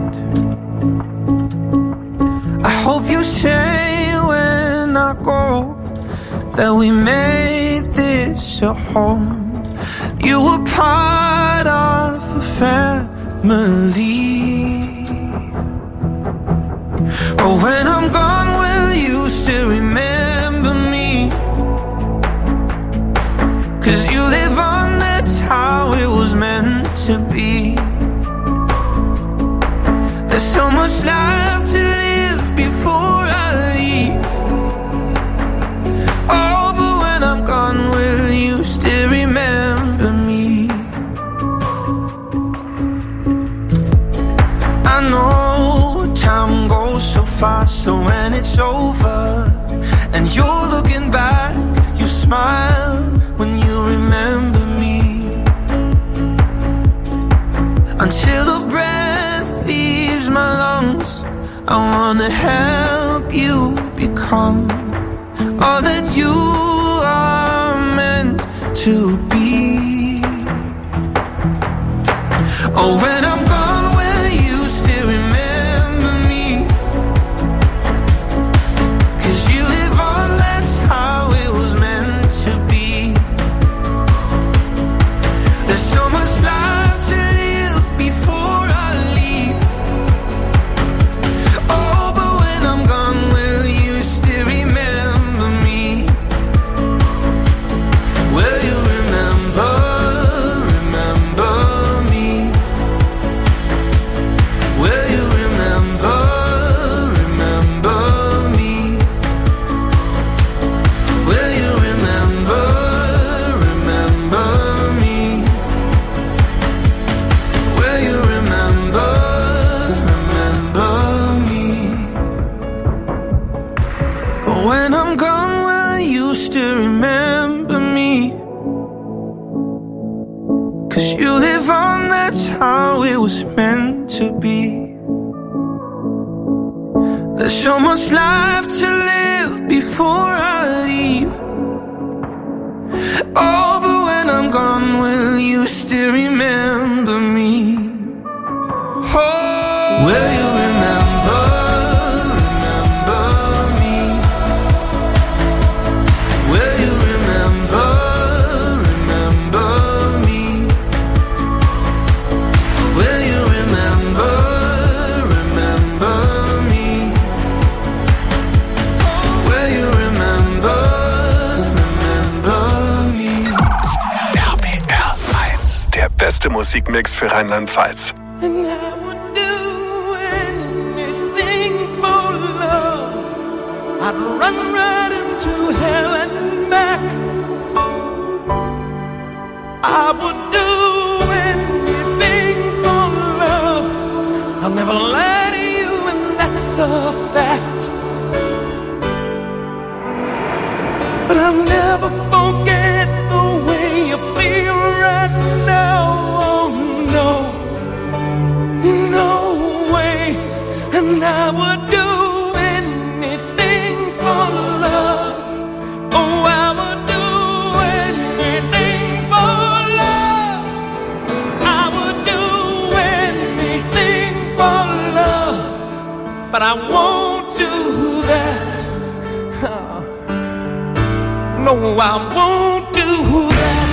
Speaker 6: I hope you say when I go that we made this a home. You were part of a family. But when I'm gone, will you still remember me? 'Cause you live on, that's how it was meant to be. There's so much life to live before I leave. Oh, but when I'm gone, will you still remember me? I know time goes so fast, so when it's over and you're looking back, you smile when you remember me. Until the breath leaves my lungs, I wanna help you become all that you are meant to be. Oh, when I'm gone, will you still remember me? 'Cause you live on, that's how it was meant to be. There's so much life to live before I leave. Oh, but when I'm gone, will you still remember me? Will you remember, remember me? Will you remember, remember me? Will you remember, remember me? Will you remember, remember me? But when I'm gone, will you still remember me? 'Cause you live on, that's how it was meant to be. There's so much life to live before I leave. Oh, but when I'm gone, will you still remember me? Oh, will you remember, remember me?
Speaker 3: beste Musikmix für Rheinland-Pfalz.
Speaker 19: And I would do anything for love. I'd run right into hell and back. I would do anything for love. I'll never lie to you, and that's a fact. But I'll never forget the way you feel right now. Oh no, no way. And I would do anything for love. Oh, I would do anything for love. I would do anything for love. But I won't do that. No, I won't do that.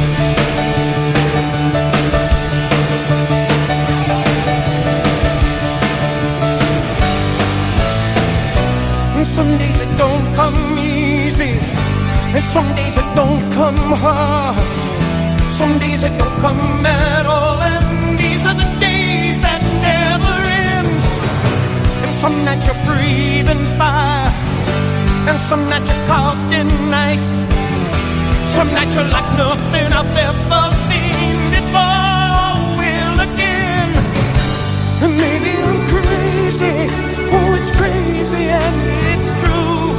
Speaker 19: And some days it don't come easy, and some days it don't come hard. Some days it don't come at all, and these are the days that never end. And some nights you're breathing fire, and some nights you're caught in ice. Some nights you're like nothing I've ever seen before. Will again. And maybe I'm crazy. Oh, it's crazy and it's true.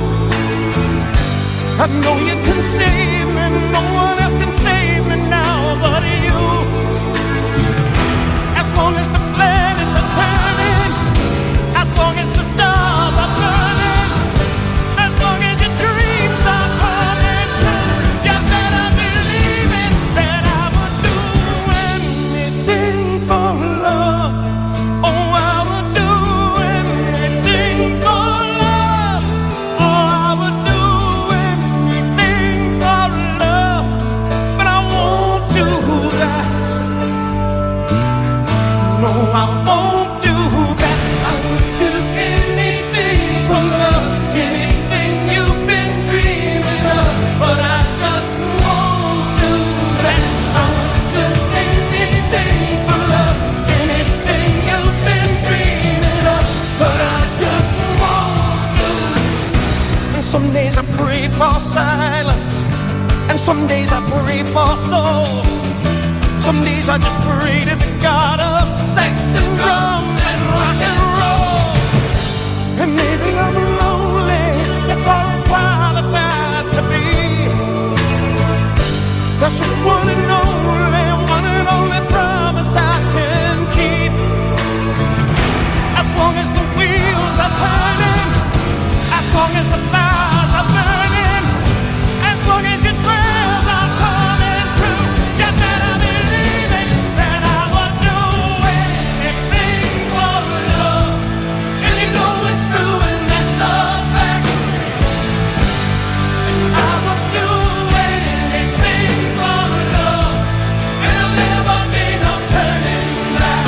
Speaker 19: I know you can save me. No one else can save me now but you. As long as the planets are turning, as long as the stars are burning, as long as your dreams are coming true, you better believe it, that I would do anything for love. Oh, I would do anything for love. Oh, I would do anything for love. But I won't do that. No, I won't do that. I would do anything for love. Anything you've been dreaming of. But I just won't do that. I would do anything for love. Anything you've been dreaming of. But I just won't do. And some days I pray for silence, and some days I pray for soul. Some days I just pray to the God of sex and drums and rock and roll. And maybe I'm lonely, that's all I'm qualified to be. That's just one and only, one and only promise I can keep. As long as the wheels are turning, as long as the fires are burning, as long as your prayers are coming true, you better believe it, that I would do anything for love. And you know it's true, and that's a fact. I would do anything for love, and there'll never be no turning back.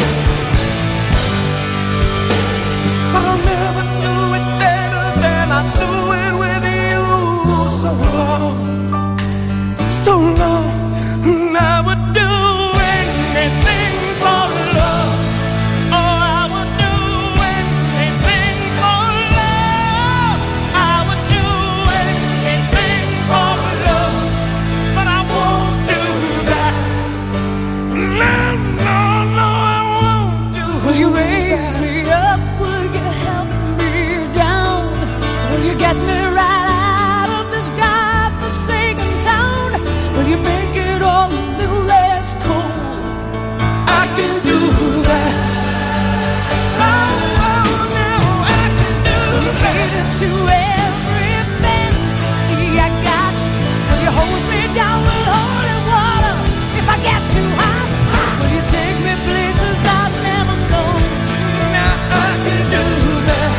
Speaker 19: But I'll never do it better than I do it with you. So long, so long, and I would do anything for love. Oh, I would do anything for love. I would do anything for love, but I won't do that. No, no, no, I won't do that. Will you raise me up? Will you help me down? Will you get me right out of this godforsaken town? Will you make it all a little less cold? I can do that. Oh, oh, no, I can do that. Will you cater to every fantasy I got? Will you hose me down with holy water if I get too hot? Will you take me places I've never known? Now I can do that.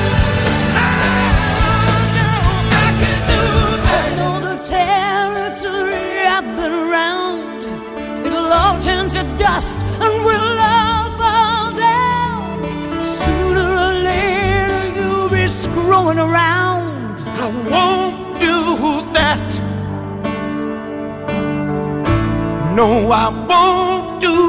Speaker 19: Oh, no, I can do that. I know the territory I've been around. It'll all turn to dust and we'll all fall down. Sooner or later you'll be screwing around. I won't do that. No, I won't do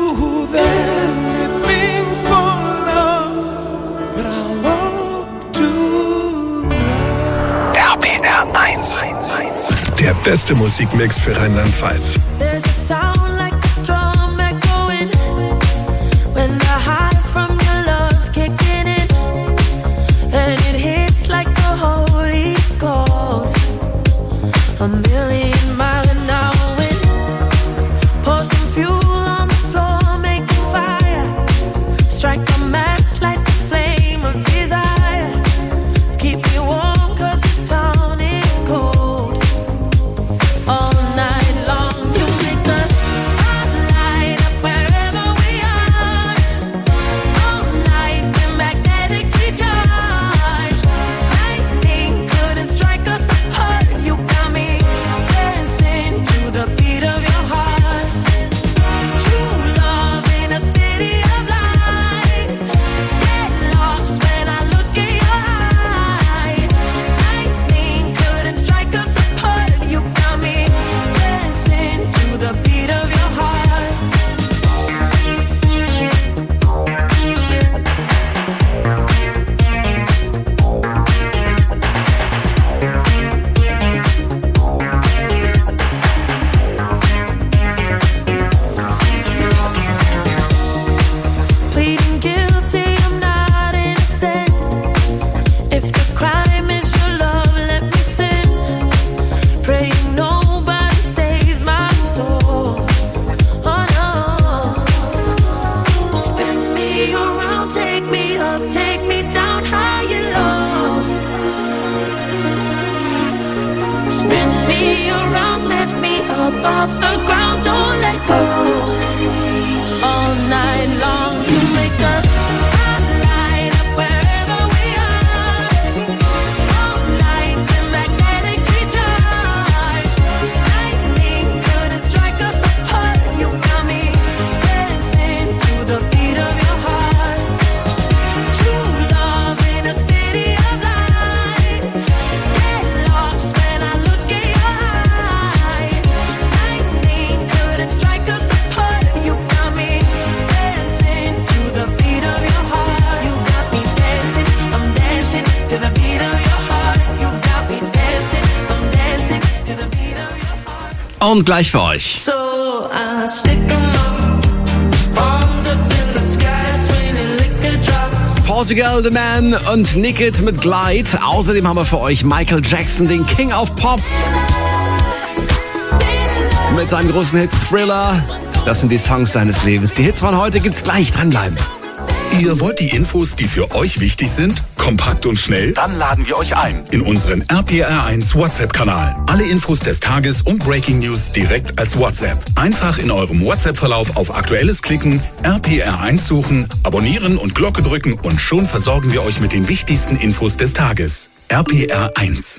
Speaker 3: beste Musikmix für Rheinland-Pfalz.
Speaker 1: There's a sound like a drum echoing when the high from your love's kicking in, and it hits like the Holy Ghost. A million mile an hour wind, pour some fuel on the floor, make a fire, strike a match, light the flame of desire, keep me warm 'cause the town is cold. All night long you make the spotlight up wherever we are. All night we're magnetically charged. Lightning couldn't strike us apart. You got me dancing to the beat of your heart. True love in a city of lights. Get lost when I look in your eyes. Lightning couldn't strike us apart. You got me dancing to the beat of your heart. Pleading guilty, I'm not innocent. If the crime is your love, let me sin. Praying nobody saves my soul. Oh no. Spin me around, take me up, take me down high and low. Spin me around, lift me up off the ground, don't let go. All night long you make the spotlight up wherever we are. All night we're magnetically charged. Lightning couldn't strike us apart. You got me dancing to the beat of your heart. True love in a city of lights. Get lost when I look in your eyes. Lightning couldn't strike us apart. You got me dancing to the beat of your heart. You got me dancing, I'm dancing to the beat of your heart. You got me dancing, I'm dancing to the beat of your heart.
Speaker 2: Und gleich für euch.
Speaker 1: So I stick 'em up, palms up in the sky, it's raining liquor drops.
Speaker 2: Portugal The Man und Nicket mit Glide. Außerdem haben wir für euch Michael Jackson, den King of Pop, mit seinem großen Hit Thriller. Das sind die Songs deines Lebens. Die Hits von heute gibt's gleich. Dranbleiben.
Speaker 3: Ihr wollt die Infos, die für euch wichtig sind, kompakt und schnell?
Speaker 16: Dann laden wir euch ein.
Speaker 3: In unseren R P R eins WhatsApp-Kanal. Alle Infos des Tages und Breaking News direkt als WhatsApp. Einfach in eurem WhatsApp-Verlauf auf Aktuelles klicken, R P R eins suchen, abonnieren und Glocke drücken und schon versorgen wir euch mit den wichtigsten Infos des Tages. R P R eins.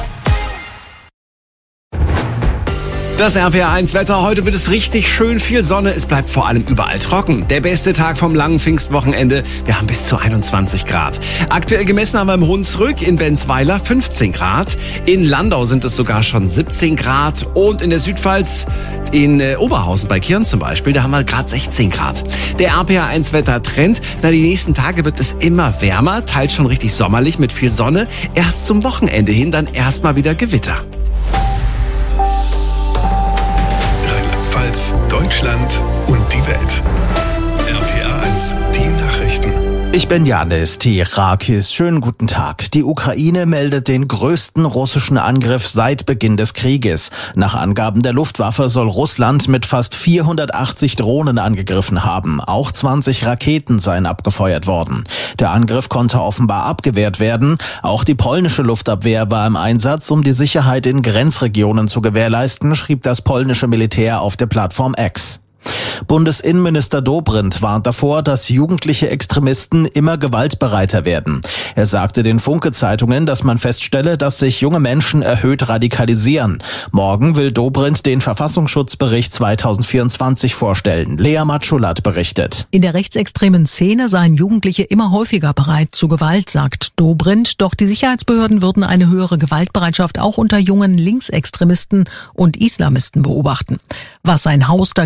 Speaker 2: Das R P R eins Wetter. Heute wird es richtig schön viel Sonne. Es bleibt vor allem überall trocken. Der beste Tag vom langen Pfingstwochenende. Wir haben bis zu einundzwanzig Grad. Aktuell gemessen haben wir im Hunsrück in Benzweiler fünfzehn Grad. In Landau sind es sogar schon siebzehn Grad. Und in der Südpfalz, in äh, Oberhausen bei Kirn zum Beispiel, da haben wir gerade sechzehn Grad. Der R P R eins Wettertrend. Na, die nächsten Tage wird es immer wärmer. Teils schon richtig sommerlich mit viel Sonne. Erst zum Wochenende hin dann erstmal wieder Gewitter.
Speaker 3: Deutschland und die Welt. R P R eins, die Nachrichten.
Speaker 4: Ich bin Janis Tirakis. Schönen guten Tag. Die Ukraine meldet den größten russischen Angriff seit Beginn des Krieges. Nach Angaben der Luftwaffe soll Russland mit fast vierhundertachtzig Drohnen angegriffen haben. Auch zwanzig Raketen seien abgefeuert worden. Der Angriff konnte offenbar abgewehrt werden. Auch die polnische Luftabwehr war im Einsatz, um die Sicherheit in Grenzregionen zu gewährleisten, schrieb das polnische Militär auf der Plattform X. Bundesinnenminister Dobrindt warnt davor, dass jugendliche Extremisten immer gewaltbereiter werden. Er sagte den Funke-Zeitungen, dass man feststelle, dass sich junge Menschen erhöht radikalisieren. Morgen will Dobrindt den Verfassungsschutzbericht zweitausendvierundzwanzig vorstellen. Lea Matschulat berichtet.
Speaker 5: In der rechtsextremen Szene seien Jugendliche immer häufiger bereit zu Gewalt, sagt Dobrindt. Doch die Sicherheitsbehörden würden eine höhere Gewaltbereitschaft auch unter jungen Linksextremisten und Islamisten beobachten. Was sein Haus dagegen tun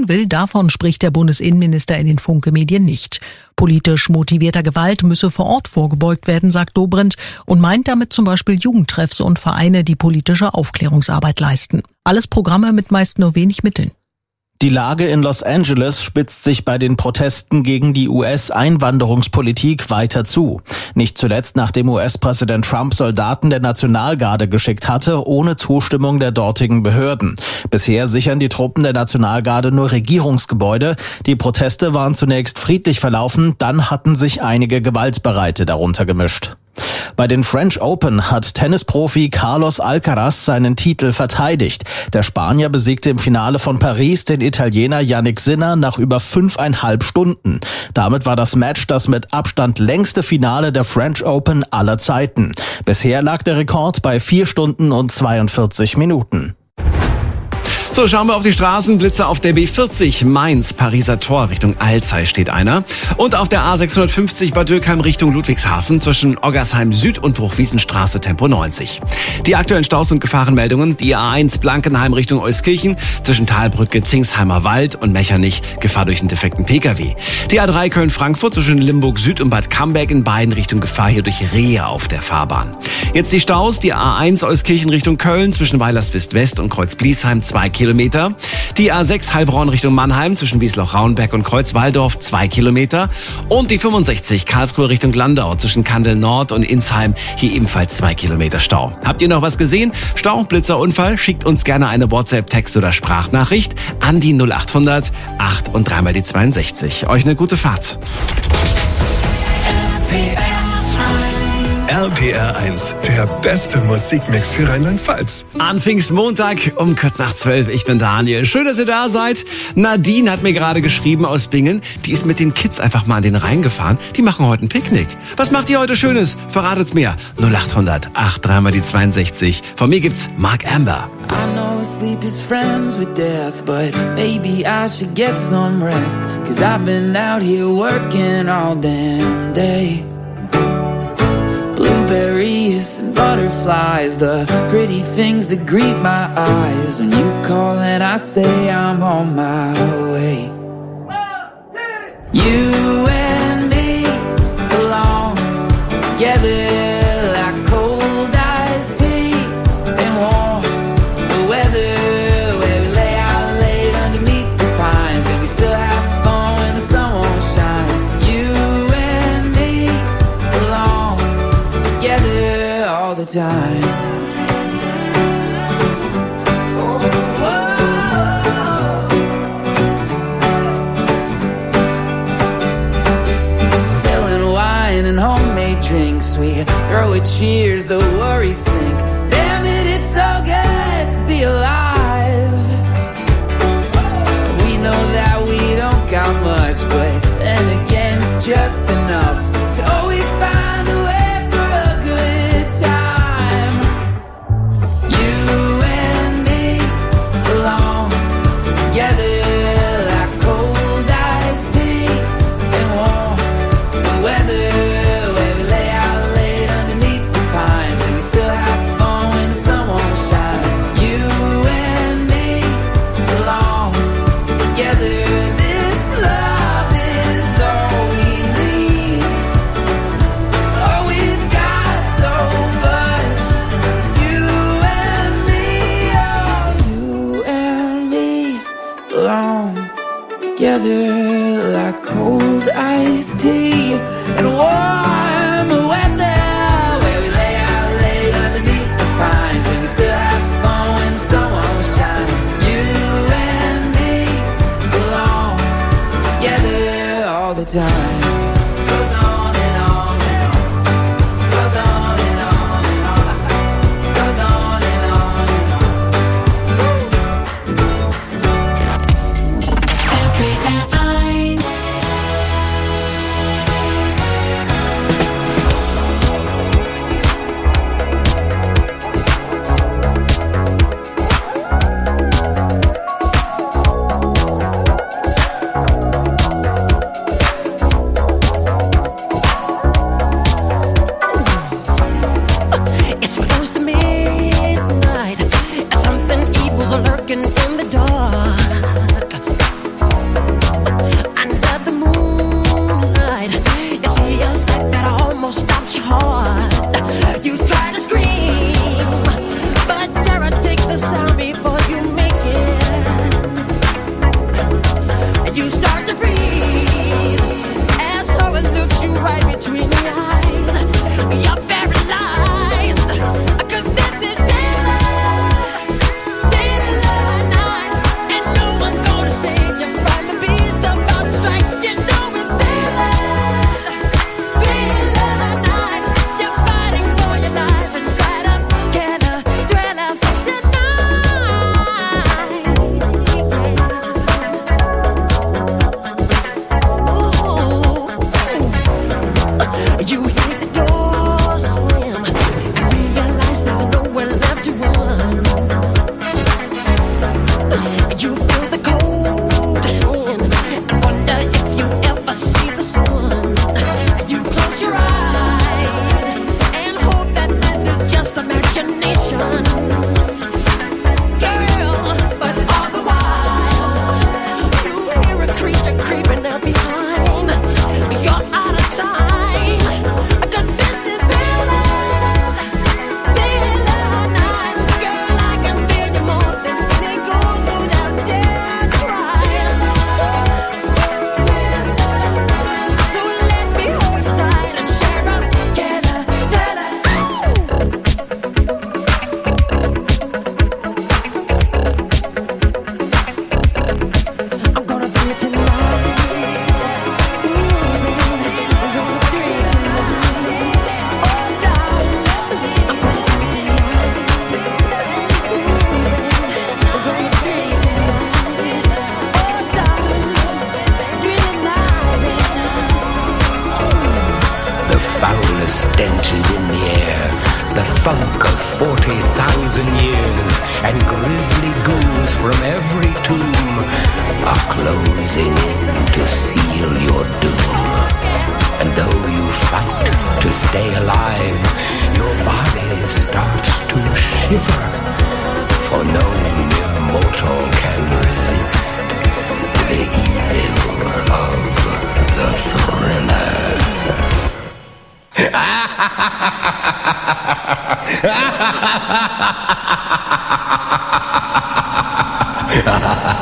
Speaker 5: tun will, davon spricht der Bundesinnenminister in den Funke-Medien nicht. Politisch motivierter Gewalt müsse vor Ort vorgebeugt werden, sagt Dobrindt und meint damit zum Beispiel Jugendtreffs und Vereine, die politische Aufklärungsarbeit leisten. Alles Programme mit meist nur wenig Mitteln.
Speaker 4: Die Lage in Los Angeles spitzt sich bei den Protesten gegen die U S-Einwanderungspolitik weiter zu. Nicht zuletzt, nachdem U S-Präsident Trump Soldaten der Nationalgarde geschickt hatte, ohne Zustimmung der dortigen Behörden. Bisher sichern die Truppen der Nationalgarde nur Regierungsgebäude. Die Proteste waren zunächst friedlich verlaufen, dann hatten sich einige Gewaltbereite darunter gemischt. Bei den French Open hat Tennisprofi Carlos Alcaraz seinen Titel verteidigt. Der Spanier besiegte im Finale von Paris den Italiener Jannik Sinner nach über fünfeinhalb Stunden. Damit war das Match das mit Abstand längste Finale der French Open aller Zeiten. Bisher lag der Rekord bei vier Stunden und zweiundvierzig Minuten.
Speaker 2: So, schauen wir auf die Straßen. Blitzer auf der B vierzig Mainz, Pariser Tor Richtung Alzey steht einer. Und auf der A sechshundertfünfzig Bad Dürkheim Richtung Ludwigshafen zwischen Oggersheim Süd und Bruchwiesenstraße Tempo neunzig. Die aktuellen Staus und Gefahrenmeldungen. Die A eins Blankenheim Richtung Euskirchen zwischen Talbrücke, Zingsheimer Wald und Mechernich. Gefahr durch einen defekten Pkw. Die A drei Köln-Frankfurt zwischen Limburg Süd und Bad Camberg in beiden Richtungen Gefahr hier durch Rehe auf der Fahrbahn. Jetzt die Staus. Die A eins Euskirchen Richtung Köln zwischen Weilerswist West und Kreuz-Bliesheim zwei Kilometer. Die A sechs Heilbronn Richtung Mannheim zwischen Wiesloch-Rauenberg und Kreuz-Walldorf zwei Kilometer. Und die fünfundsechzig Karlsruhe Richtung Landau zwischen Kandel Nord und Insheim hier ebenfalls zwei Kilometer Stau. Habt ihr noch was gesehen? Stau, Blitzer, Unfall? Schickt uns gerne eine WhatsApp, Text oder Sprachnachricht an die null achthundert acht und dreimal die zweiundsechzig. Euch eine gute Fahrt.
Speaker 3: R P R eins, der beste Musikmix für Rheinland-Pfalz.
Speaker 2: An Pfingstmontag um kurz nach zwölf. Ich bin Daniel. Schön, dass ihr da seid. Nadine hat mir gerade geschrieben aus Bingen. Die ist mit den Kids einfach mal an den Rhein gefahren. Die machen heute ein Picknick. Was macht ihr heute Schönes? Verratet's mir. null achthundert acht dreimal die zweiundsechzig. Von mir gibt's Mark Amber.
Speaker 6: I know sleep is friends with death, but maybe I should get some rest. Cause I've been out here working all damn day. Blueberries and butterflies, the pretty things that greet my eyes. When you call and I say I'm on my way. You and me belong together like cold iced tea and warm the weather, where we lay out late underneath the pines and we still have fun when the sun won't shine. You and me belong together all the time. Spilling wine and homemade drinks, we throw a cheers, the worries sink. Damn it, it's so good to be alive. We know that we don't got much, but then again it's just enough to always find a way. Together like cold iced tea and warm weather, where we lay out late underneath the pines and we still have fun when the sun won't shine. You and me belong together all the time. Goes on and on and on. Goes on and on and on. Goes on and on and on. R P R eins
Speaker 21: stenches in the air, the funk of forty thousand years, and grisly ghouls from every tomb are closing in to seal your doom. And though you fight to stay alive, your body starts to shiver, for no mere mortal can resist the evil of the thriller. Ha ha ha ha!